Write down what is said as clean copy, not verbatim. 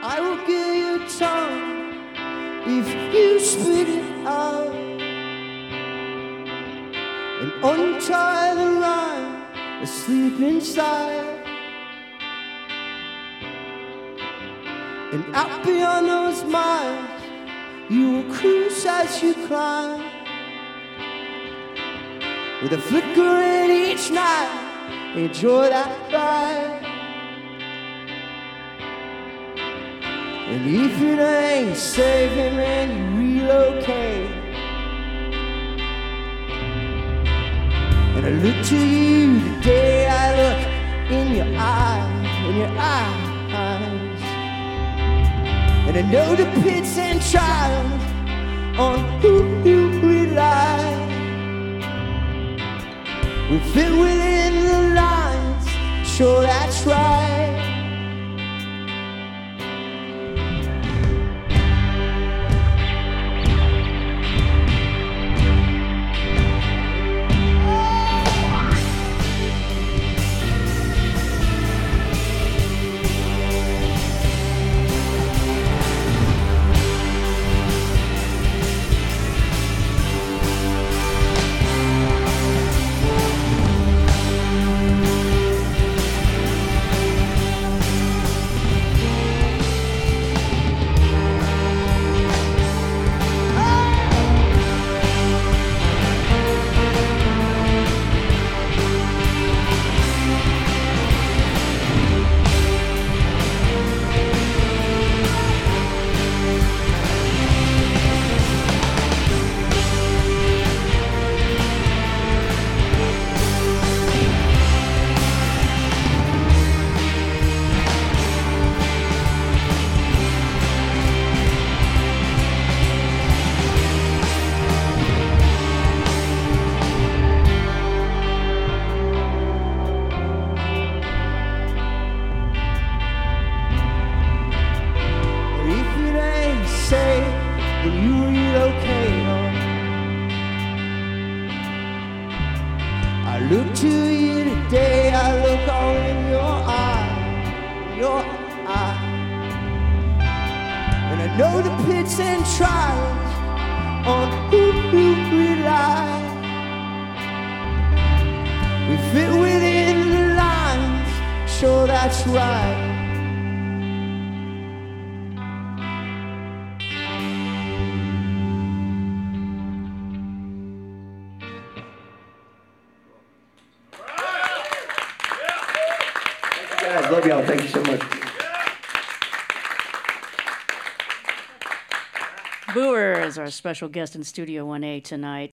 I will give you tongue if you spit it out and untie the line asleep inside. And out beyond those miles, you will cruise as you climb, with a flicker in each night. Enjoy that ride. And if it ain't saving, then you relocate. And I look to you the day I look in your eyes, in your eyes. And I know the pits and trials on who you rely will fit within the lines, sure that's right. When you relocate on, I look to you today, I look all in your eye, and I know the pits and trials on who you rely. We fit within the lines, sure that's right. Guys, love y'all. Thank you so much. Booer is our special guest in Studio 1A tonight.